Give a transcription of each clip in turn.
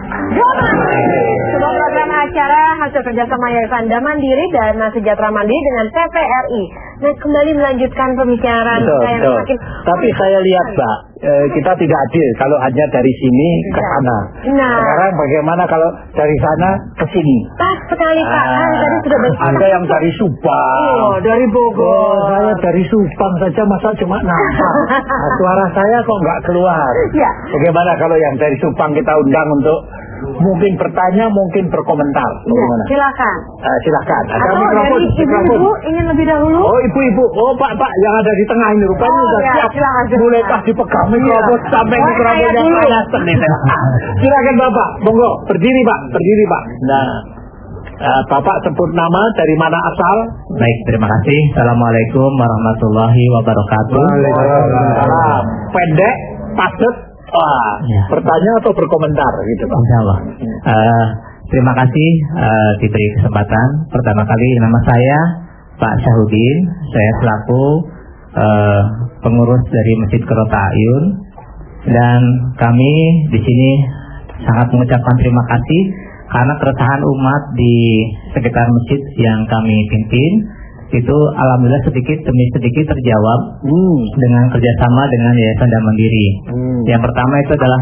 Sebuah program acara hasil kerjasama Yayasan Mandiri dan Sejahtera Mandiri dengan TVRI. Nah, kembali melanjutkan pembicaraan saya makin. Tapi saya lihat, Mbak, kita tidak adil kalau hanya dari sini ke sana. Nah, sekarang bagaimana kalau dari sana ke sini? Pas sekali Pak, tadi sudah ada yang dari Subang. Oh, dari Bogor. Saya dari Subang saja masa cuma nampak. Suara saya kok nggak keluar. Ya. Bagaimana kalau yang dari Subang kita undang untuk mungkin bertanya, mungkin berkomentar. Ya, silakan. Silakan. Ada atau mikrofon. dari ibu-ibu ingin lebih dahulu? Oh, ibu-ibu. Oh, Pak yang ada di tengah ini rupanya sudah siap. Mulai pas dipegang mikrofon sampai mikrofonnya panas nih. Silakan Bapak. Monggo, berdiri Pak. Berdiri Pak. Nah, Bapak sebut nama, dari mana asal? Baik, terima kasih. Assalamualaikum warahmatullahi wabarakatuh. Waalaikumsalam. Pendek, padat. Bertanya atau berkomentar gitu Pak? Insyaallah. Terima kasih diberi kesempatan. Pertama kali nama saya Pak Syahudin. Saya selaku pengurus dari Masjid Qurrata A'yun, dan kami di sini sangat mengucapkan terima kasih karena keresahan umat di sekitar masjid yang kami pimpin itu alhamdulillah sedikit demi sedikit terjawab dengan kerjasama dengan Yayasan Mandiri. Yang pertama itu adalah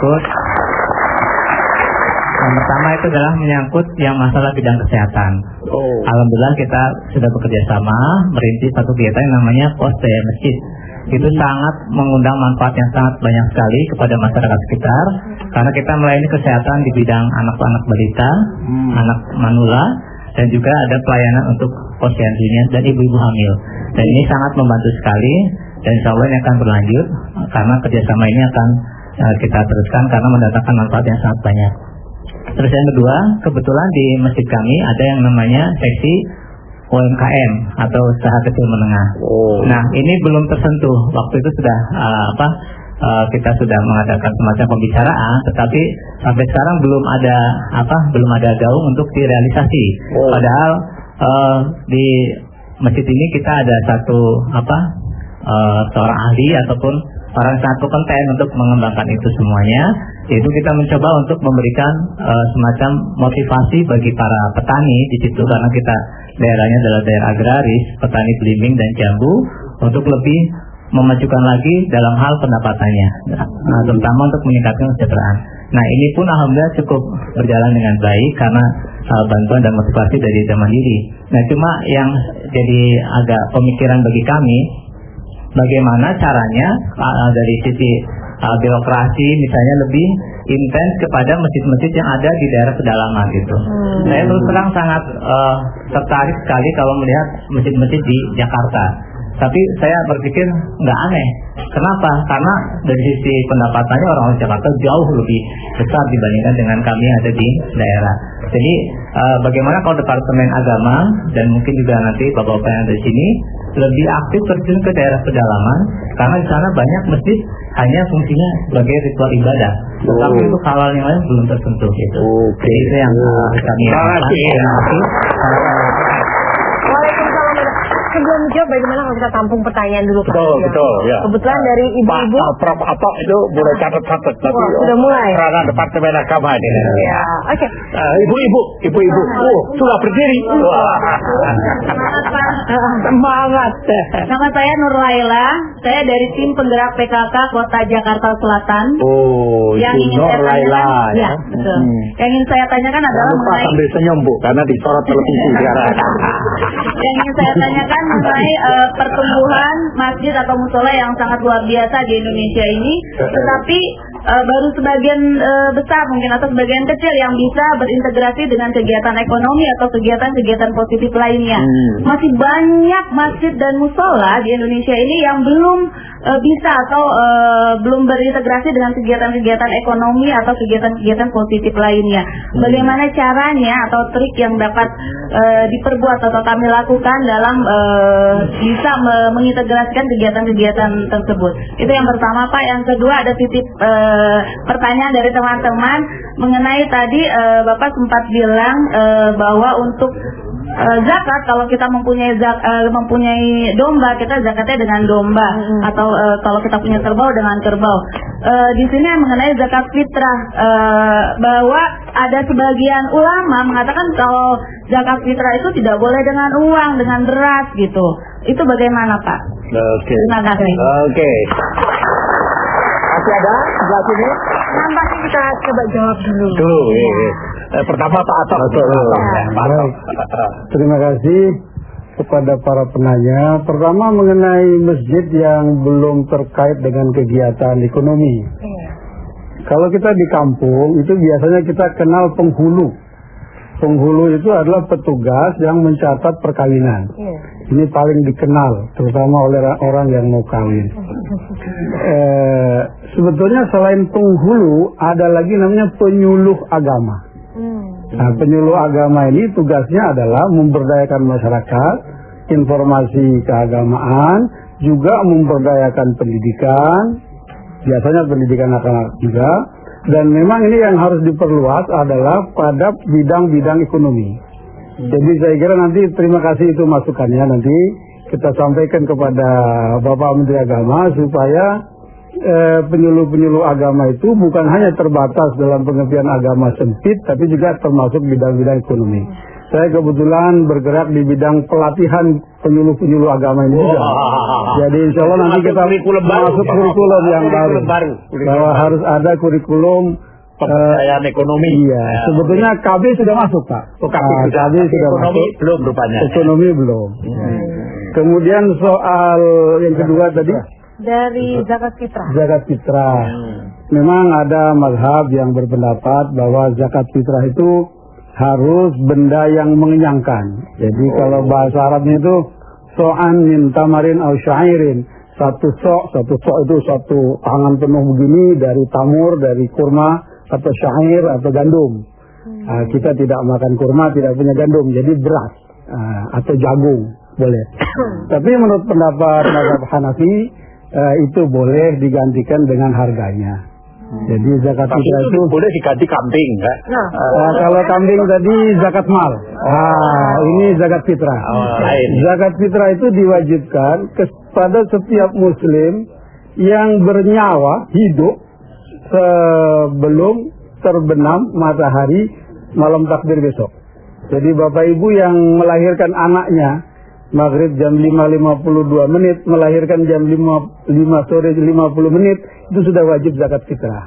menyangkut yang masalah bidang kesehatan. Alhamdulillah kita sudah bekerja sama merintis satu kegiatan yang namanya Pos Daya Masjid. Itu sangat mengundang manfaat yang sangat banyak sekali kepada masyarakat sekitar, karena kita melayani kesehatan di bidang anak-anak balita, anak manula, dan juga ada pelayanan untuk posyandunya dan ibu-ibu hamil. Dan ini sangat membantu sekali, dan insya Allah ini akan berlanjut karena kerjasama ini akan kita teruskan karena mendatangkan manfaat yang sangat banyak. Terus yang kedua, kebetulan di masjid kami ada yang namanya seksi UMKM atau usaha kecil menengah. Nah, ini belum tersentuh. Waktu itu sudah kita sudah mengadakan semacam pembicaraan, tetapi sampai sekarang belum ada gaung untuk direalisasi. Padahal di masjid ini kita ada seorang ahli ataupun orang yang sangat kompeten untuk mengembangkan itu semuanya. Yaitu kita mencoba untuk memberikan semacam motivasi bagi para petani di situ, karena kita daerahnya adalah daerah agraris, petani belimbing dan jambu, untuk lebih memajukan lagi dalam hal pendapatannya, terutama untuk meningkatkan kesejahteraan. Nah, ini pun alhamdulillah cukup berjalan dengan baik karena bantuan dan motivasi dari Mandiri. Nah, cuma yang jadi agak pemikiran bagi kami, bagaimana caranya dari sisi birokrasi misalnya lebih intens kepada masjid-masjid yang ada di daerah pedalaman gitu. Saya terus terang sangat tertarik sekali kalau melihat masjid-masjid di Jakarta. Tapi saya berpikir nggak aneh. Kenapa? Karena dari sisi pendapatannya orang Jakarta jauh lebih besar dibandingkan dengan kami yang ada di daerah. Jadi bagaimana kalau Departemen Agama dan mungkin juga nanti bapak-bapak yang ada di sini lebih aktif terjun ke daerah pedalaman, karena di sana banyak masjid hanya fungsinya sebagai ritual ibadah, tapi untuk hal yang lain belum tersentuh gitu. Jadi itu yang kami lakukan. Sebelum menjawab, bagaimana kalau kita tampung pertanyaan dulu Pak? Betul, ya. Kebetulan dari ibu-ibu. Prof Atok itu mulai catat-catat. Sudah mulai. Peranan Departemen Agama ini. Ya, oke. Ibu-ibu. Sudah berdiri. Semangat. Nama saya Nur Laila. Saya dari tim penggerak PKK Kota Jakarta Selatan. Yang ingin Nur saya Laila. Tanyakan, Ya, betul. Yang ingin saya tanyakan adalah mengenai sambil senyum Bu, karena disorot televisi sekarang. Yang ingin saya tanyakan mengenai pertumbuhan masjid atau musola yang sangat luar biasa di Indonesia ini, tetapi baru sebagian besar mungkin atau sebagian kecil yang bisa berintegrasi dengan kegiatan ekonomi atau kegiatan-kegiatan positif lainnya. Masih banyak masjid dan musola di Indonesia ini yang belum bisa atau belum berintegrasi dengan kegiatan-kegiatan ekonomi atau kegiatan-kegiatan positif lainnya. Bagaimana caranya atau trik yang dapat diperbuat atau kami lakukan dalam bisa mengintegrasikan kegiatan-kegiatan tersebut. Itu yang pertama Pak. Yang kedua ada titip pertanyaan dari teman-teman mengenai tadi Bapak sempat bilang bahwa untuk zakat, kalau kita mempunyai domba, kita zakatnya dengan domba, atau kalau kita punya kerbau dengan kerbau. Di sini mengenai zakat fitrah, bahwa ada sebagian ulama mengatakan kalau zakat fitrah itu tidak boleh dengan uang, dengan beras gitu. Itu bagaimana, Pak? Oke. Terima kasih. Oke. Masih ada sebelah sini? Nampaknya kita coba jawab dulu. Pertama Pak Atok. Terima kasih kepada para penanya. Pertama mengenai masjid yang belum terkait dengan kegiatan ekonomi. Kalau kita di kampung itu biasanya kita kenal penghulu. Penghulu itu adalah petugas yang mencatat perkawinan. Ini paling dikenal, terutama oleh orang yang mau kawin. Sebetulnya selain penghulu, ada lagi namanya penyuluh agama. Nah, penyuluh agama ini tugasnya adalah memberdayakan masyarakat, informasi keagamaan, juga memberdayakan pendidikan, biasanya pendidikan anak-anak juga. Dan memang ini yang harus diperluas adalah pada bidang-bidang ekonomi. Jadi saya kira nanti terima kasih itu masukannya, nanti kita sampaikan kepada Bapak Menteri Agama supaya penyuluh-penyuluh agama itu bukan hanya terbatas dalam pengertian agama sempit, tapi juga termasuk bidang-bidang ekonomi. Saya kebetulan bergerak di bidang pelatihan penyuluh-penyuluh agama ini juga. Jadi insya Allah nanti kita masuk kurikulum yang baru. Bahwa harus ada kurikulum pemberdayaan ekonomi. Iya, sebetulnya KB sudah masuk, Pak. KB sudah ekonomi masuk. Belum rupanya. Ekonomi belum. Kemudian soal yang kedua tadi dari zakat fitrah. Zakat fitrah. Memang ada mazhab yang berpendapat bahwa zakat fitrah itu harus benda yang mengenyangkan. Jadi kalau bahasa Arabnya itu so'an min tamarin au syairin. Satu sok itu satu tangan penuh begini dari tamur, dari kurma, atau syair atau gandum. Kita tidak makan kurma, tidak punya gandum, jadi beras atau jagung boleh. Tapi menurut pendapat mazhab Hanafi itu boleh digantikan dengan harganya. Jadi zakat fitrah itu boleh diganti kambing, kan? Kalau kambing tadi zakat mal. Ini zakat fitrah. Zakat fitrah itu diwajibkan kepada setiap muslim yang bernyawa hidup sebelum terbenam matahari malam takbir besok. Jadi Bapak Ibu yang melahirkan anaknya maghrib jam 5.52 menit, melahirkan jam 5 sore 50 menit, itu sudah wajib zakat fitrah.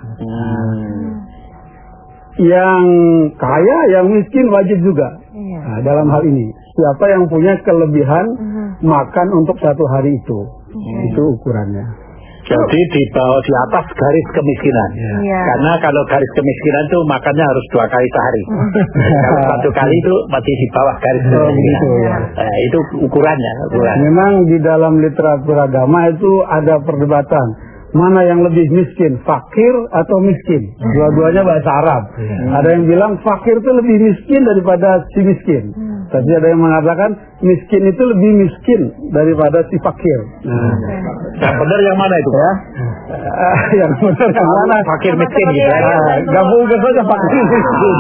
Yang kaya, yang miskin wajib juga. Nah, dalam hal ini, siapa yang punya kelebihan makan untuk satu hari itu ukurannya. Jadi di bawah, di atas garis kemiskinan. Karena kalau garis kemiskinan itu makannya harus 2 kali sehari. Kalau 1 kali itu masih di bawah garis kemiskinan. Itu ukurannya. Memang di dalam literatur agama itu ada perdebatan. Mana yang lebih miskin, fakir atau miskin? Dua-duanya bahasa Arab. Ada yang bilang fakir itu lebih miskin daripada si miskin. Tapi ada yang mengatakan miskin itu lebih miskin daripada si fakir. Yang benar yang mana itu? Yang benar yang mana? Fakir miskin gitu. Gabung saja fakir miskin.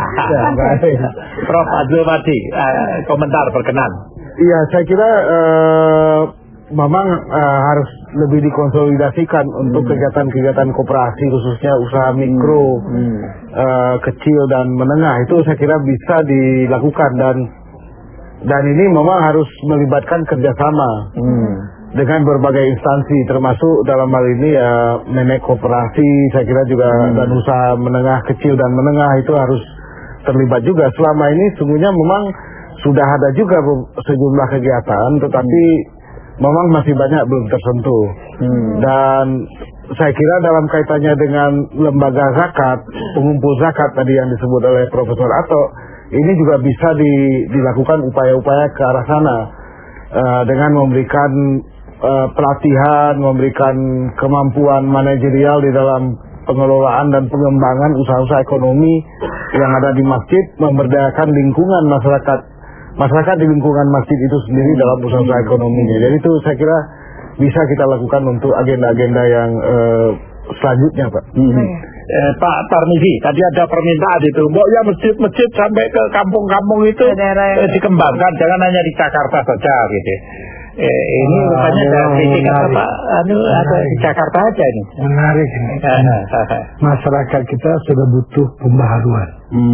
Prof. Azul Madi, komentar berkenan. Iya, saya kira memang harus lebih dikonsolidasikan untuk kegiatan-kegiatan koperasi, khususnya usaha mikro, kecil dan menengah. Itu saya kira bisa dilakukan dan ini memang harus melibatkan kerjasama dengan berbagai instansi, termasuk dalam hal ini Menek Koperasi, saya kira juga dan usaha menengah, kecil dan menengah itu harus terlibat juga. Selama ini sungguhnya memang sudah ada juga sejumlah kegiatan, tetapi memang masih banyak belum tersentuh. Dan saya kira dalam kaitannya dengan lembaga zakat, pengumpul zakat tadi yang disebut oleh Profesor Ato, ini juga bisa dilakukan upaya-upaya ke arah sana dengan memberikan pelatihan, memberikan kemampuan manajerial di dalam pengelolaan dan pengembangan usaha-usaha ekonomi yang ada di masjid, memberdayakan lingkungan masyarakat di lingkungan masjid itu sendiri dalam usaha ekonominya. Jadi itu saya kira bisa kita lakukan untuk agenda-agenda yang selanjutnya, Pak. Pak Tarmizi, tadi ada permintaan itu, mbok ya masjid-masjid sampai ke kampung-kampung itu dikembangkan, jangan hanya di Jakarta saja gitu. Ini rupanya ada kritik apa? Ada di Jakarta aja ini. Menarik. Masyarakat kita sudah butuh pembaharuan.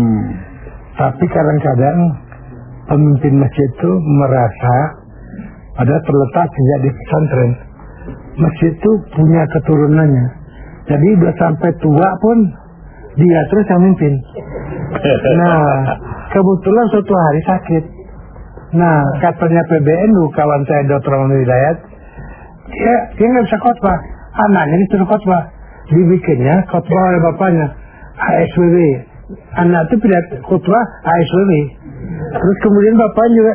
Tapi kadang-kadang pemimpin masjid itu merasa ada terletak sejak di pesantren. Masjid itu punya keturunannya. Jadi udah sampai tua pun dia terus yang mimpin. Nah, kebetulan suatu hari sakit. Nah, katanya PBNU, kawan saya Dr. Rahman Hidayat, dia nggak bisa khotbah. Anaknya disuruh khotbah. Dibikinnya khotbah oleh bapaknya, ASWW. Anak itu pilih khotbah ASWW. Terus kemudian bapaknya juga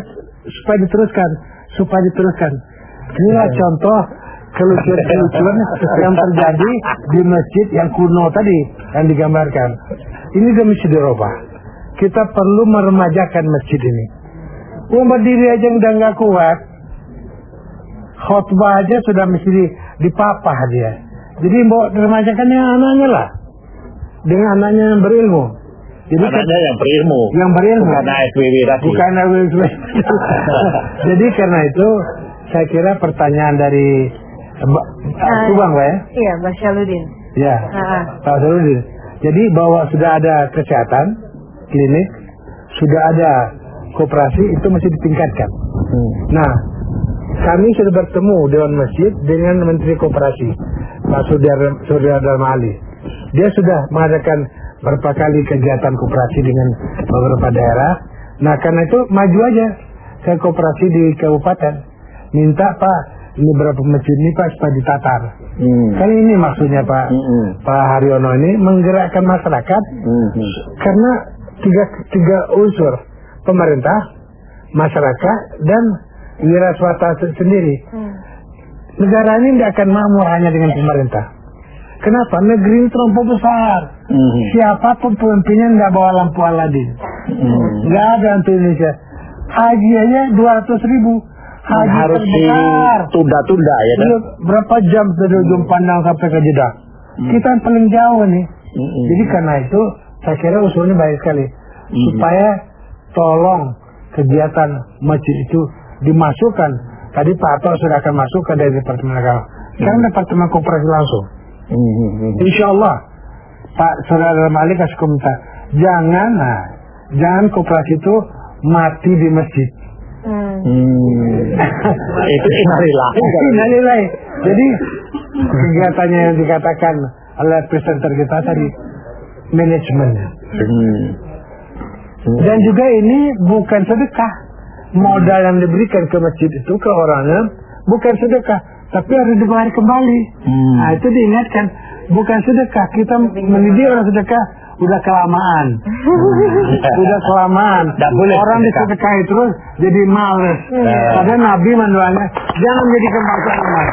supaya diteruskan. Inilah contoh kelucuan yang terjadi di masjid yang kuno tadi yang digambarkan. Ini demi dirubah. Kita perlu meremajakan masjid ini. Berdiri aja udah nggak kuat, khotbah aja sudah mesti dipapah dia. Jadi mau remajakan yang anaknya lah, dengan anaknya yang berilmu. Jadi anaknya yang berilmu, bukan ASWW tadi. Bukan ASWW. Jadi karena itu saya kira pertanyaan dari Subang, Pak ya? Iya, Pak Syaludin. Ya, Pak Syaludin. Jadi bahwa sudah ada kesehatan klinik, sudah ada koperasi, itu mesti ditingkatkan. Nah, kami sudah bertemu Dewan Masjid dengan Menteri Koperasi, Pak Suryadal Ali. Dia sudah mengadakan beberapa kali kegiatan koperasi dengan beberapa daerah. Nah, karena itu maju aja ke koperasi di kabupaten. Minta Pak, ini berapa masjid ini Pak supaya ditatar. Kan ini maksudnya Pak Haryono ini menggerakkan masyarakat. Karena tiga unsur, pemerintah, masyarakat, dan wira swasta sendiri. Negara ini tidak akan makmur hanya dengan pemerintah. Kenapa? Negeri ini terlampau besar. Siapapun pemimpinnya tidak bawa lampu Aladin. Nggak ada untuk Indonesia. Haji aja 200.000. Haji harus ditunda-tunda ya kan? Berapa jam dari ujung pandang sampai ke Jeddah? Kita yang paling jauh nih. Jadi karena itu saya kira usulnya baik sekali. Supaya tolong kegiatan masjid itu dimasukkan. Tadi Pak Ato sudah akan masukkan dari Departemen Agama. Sekarang Departemen Koperasi langsung. Insya Allah Pak Saudara Malik kasih komentar. Jangan koperasi itu mati di masjid. Itu innalillahi. Jadi kegiatannya yang dikatakan oleh presenter kita tadi, manajemennya. Dan juga ini bukan sedekah. Modal yang diberikan ke masjid itu ke orangnya bukan sedekah, tapi harus dibayar kembali. Nah, itu diingatkan, bukan sedekah. Kita mendidik orang sedekah udah kelamaan. Udah kelamaan. Orang disedekahi terus jadi males. Padahal Nabi manualnya jangan jadikan bangsa emas.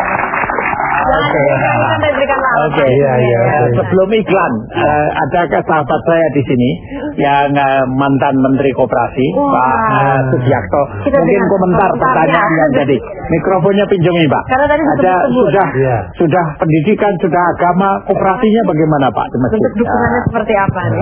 Oke. Sebelum iklan, adakah sahabat saya di sini yang mantan Menteri Koperasi, Pak Sugiarto, mungkin komentar pertanyaan yang tadi. Mikrofonnya pinjami Pak. Karena tadi sudah pendidikan, sudah agama, koperasinya bagaimana Pak? Bentuk dukungannya seperti apa nih?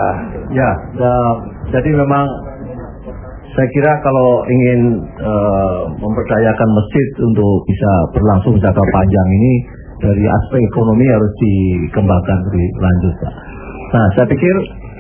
Jadi memang saya kira kalau ingin memperdayakan masjid untuk bisa berlangsung jangka panjang ini, dari aspek ekonomi harus dikembangkan lebih lanjut Pak. Nah, saya pikir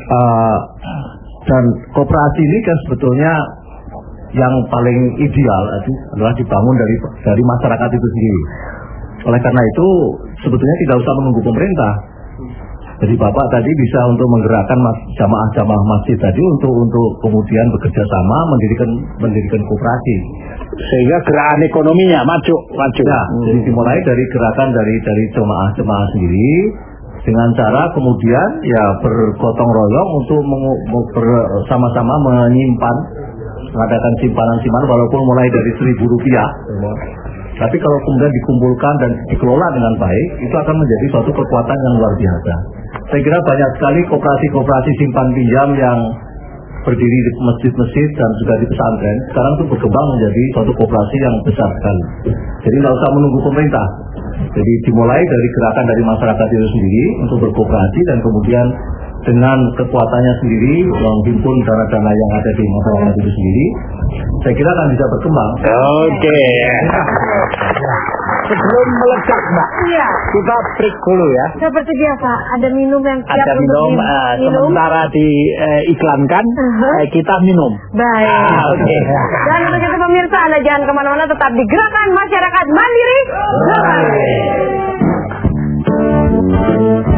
dan koperasi ini kan sebetulnya yang paling ideal adalah dibangun dari masyarakat itu sendiri. Oleh karena itu sebetulnya tidak usah menunggu pemerintah. Jadi Bapak tadi bisa untuk menggerakkan jamaah-jamaah masjid tadi untuk kemudian bekerja sama mendirikan koperasi. Sehingga gerakan ekonominya maju. Nah, jadi dimulai dari gerakan dari jemaah-jemaah sendiri dengan cara kemudian ya bergotong royong untuk bersama-sama mengadakan simpanan walaupun mulai dari Rp1.000. Tapi kalau kemudian dikumpulkan dan dikelola dengan baik, itu akan menjadi suatu kekuatan yang luar biasa. Saya kira banyak sekali koperasi-koperasi simpan pinjam yang berdiri di masjid-masjid dan juga di pesantren sekarang itu berkembang menjadi suatu koperasi yang besar sekali. Jadi tidak usah menunggu pemerintah. Jadi dimulai dari gerakan dari masyarakat itu sendiri untuk berkooperasi dan kemudian dengan kekuatannya sendiri menghimpun dana-dana yang ada di masyarakat itu sendiri, saya kira akan bisa berkembang. Oke. Sebelum meledak, Mbak, Iya. kita break dulu ya. Seperti biasa, ada minum yang siap Ada untuk minum, sementara diiklankan, kita minum. Baik. Oke. Dan untuk itu pemirsa, Anda jangan kemana-mana, tetap di Gerakan Masyarakat Mandiri. Bye.